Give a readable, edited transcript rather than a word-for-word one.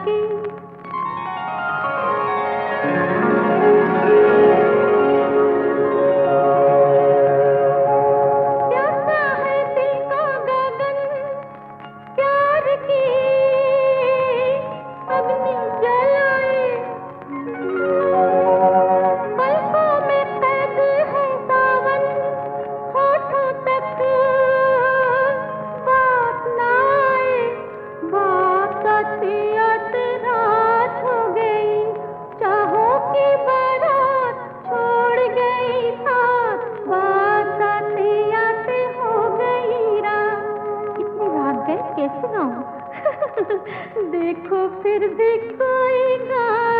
की। प्यासा है दिल का गगन प्यार की अग्नि जलाए, पलकों में कैद है सावन होठों तक बात न आए। बात आते आते रात हो गई, चाहों की बारात छोड़ गई साथ। बात आते आते हो गई रात। इतनी रात गए कैसे गाऊं? देखो फिर भी कोई गा